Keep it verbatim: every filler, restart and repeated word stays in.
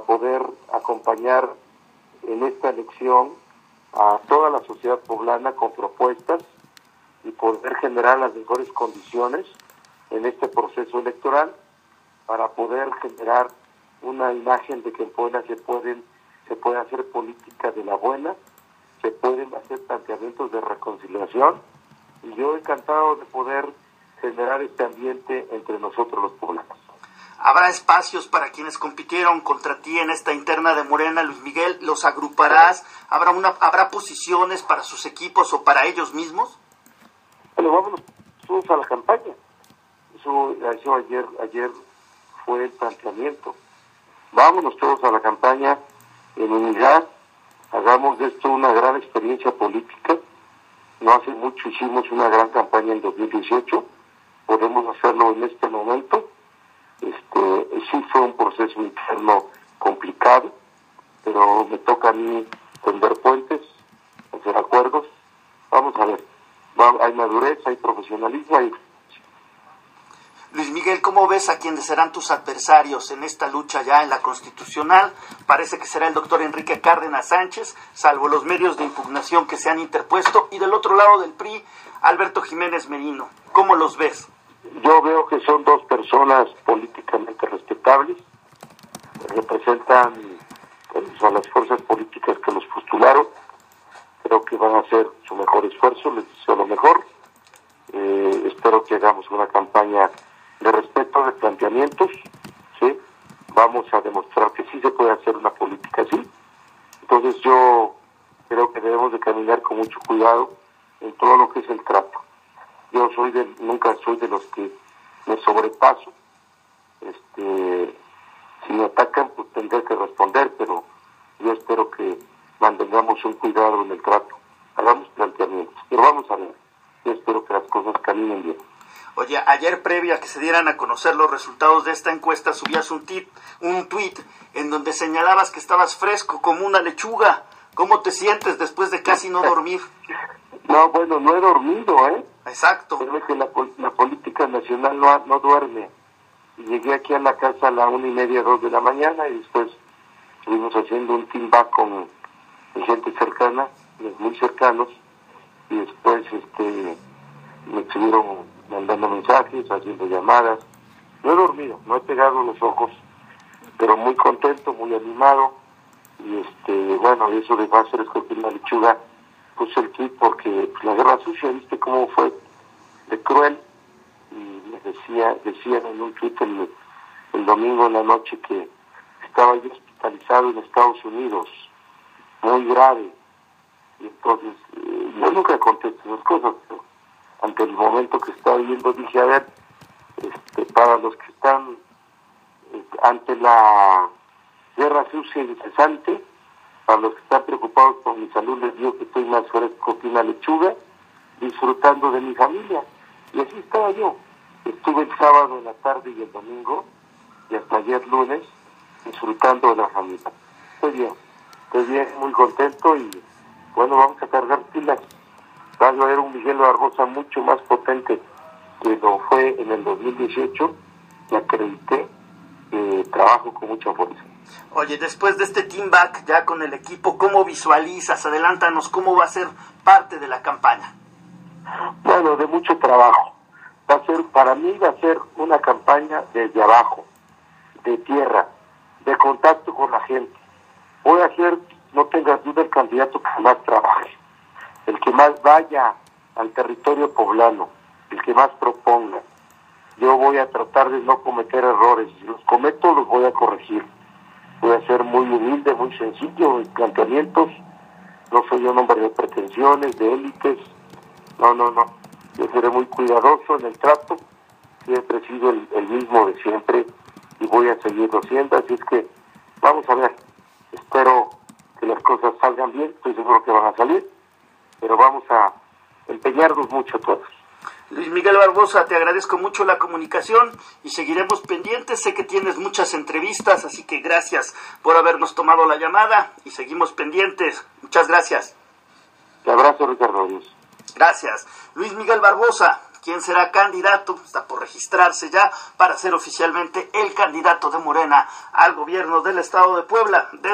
poder acompañar en esta elección a toda la sociedad poblana con propuestas y poder generar las mejores condiciones en este proceso electoral para poder generar una imagen de que en Puebla se pueden se puede hacer política de la buena, se pueden hacer planteamientos de reconciliación, y yo encantado de poder generar este ambiente entre nosotros los poblanos. ¿Habrá espacios para quienes compitieron contra ti en esta interna de Morena, Luis Miguel? ¿Los agruparás? ¿Habrá una habrá posiciones para sus equipos o para ellos mismos? Bueno, vámonos todos a la campaña. Eso, eso ayer, ayer fue el planteamiento. Vámonos todos a la campaña en unidad, hagamos de esto una gran experiencia política. No hace mucho hicimos una gran campaña en dos mil dieciocho, podemos hacerlo en este momento. Este, sí fue un proceso interno complicado, pero me toca a mí tender puentes, hacer acuerdos. Vamos a ver, hay madurez, hay profesionalismo, hay... Luis Miguel, ¿cómo ves a quienes serán tus adversarios en esta lucha ya en la constitucional? Parece que será el doctor Enrique Cárdenas Sánchez, salvo los medios de impugnación que se han interpuesto, y del otro lado del P R I, Alberto Jiménez Merino. ¿Cómo los ves? Yo veo que son dos personas políticamente respetables, representan pues, a las fuerzas políticas que los postularon. Creo que van a hacer su mejor esfuerzo, les deseo lo mejor. Eh, espero que hagamos una campaña de respeto, de planteamientos, ¿sí? Vamos a demostrar que sí se puede hacer una política así. Entonces yo creo que debemos de caminar con mucho cuidado en todo lo que es el trato. Yo soy de, nunca soy de los que me sobrepaso. Este, si me atacan, pues tendré que responder, pero yo espero que mantengamos un cuidado en el trato. Hagamos planteamientos, pero vamos a ver. Yo espero que las cosas caminen bien. Oye, ayer previo a que se dieran a conocer los resultados de esta encuesta, subías un tip, un tuit en donde señalabas que estabas fresco como una lechuga. ¿Cómo te sientes después de casi no dormir? No, bueno, no he dormido, ¿eh? Exacto. Pero que la, la política nacional no, no duerme. Y llegué aquí a la casa a la una y media, dos de la mañana, y después estuvimos haciendo un team back con gente cercana, muy cercanos, y después este me estuvieron mandando mensajes, haciendo llamadas. No he dormido, no he pegado los ojos, pero muy contento, muy animado, y este bueno, eso de va a ser escupir la lechuga, puse el tweet porque pues, la guerra sucia, viste cómo fue de cruel, y me decía, decían en un tweet el, el domingo en la noche que estaba yo hospitalizado en Estados Unidos, muy grave, y entonces eh, yo nunca contesto esas cosas, pero ante el momento que estaba viviendo dije, a ver, este, para los que están eh, ante la guerra sucia y incesante, para los que están preocupados por mi salud, les digo que estoy más fresco que una lechuga, disfrutando de mi familia. Y así estaba yo. Estuve el sábado en la tarde y el domingo, y hasta ayer lunes, disfrutando de la familia. Estoy bien, estoy bien, muy contento, y bueno, vamos a cargar pilas. Va a haber un Miguel Barbosa mucho más potente que lo fue en el dos mil dieciocho, que acredité, que trabajo con mucha fuerza. Oye, después de este team back ya con el equipo, ¿cómo visualizas? Adelántanos, ¿cómo va a ser parte de la campaña? Bueno, de mucho trabajo. Va a ser, para mí va a ser una campaña desde abajo, de tierra, de contacto con la gente. Voy a ser, no tengas duda, el candidato que más trabaje, el que más vaya al territorio poblano, el que más proponga. Yo voy a tratar de no cometer errores. Si los cometo, los voy a corregir. Voy a ser muy humilde, muy sencillo en planteamientos. No soy un hombre de pretensiones, de élites. No, no, no. Yo seré muy cuidadoso en el trato. Siempre he sido el, el mismo de siempre y voy a seguirlo siendo. Así es que vamos a ver. Espero que las cosas salgan bien. Estoy seguro que van a salir. Pero vamos a empeñarnos mucho todos. Luis Miguel Barbosa, te agradezco mucho la comunicación y seguiremos pendientes. Sé que tienes muchas entrevistas, así que gracias por habernos tomado la llamada y seguimos pendientes. Muchas gracias. Te abrazo, Ricardo. Gracias. Luis Miguel Barbosa, quién será candidato, está por registrarse ya para ser oficialmente el candidato de Morena al gobierno del estado de Puebla.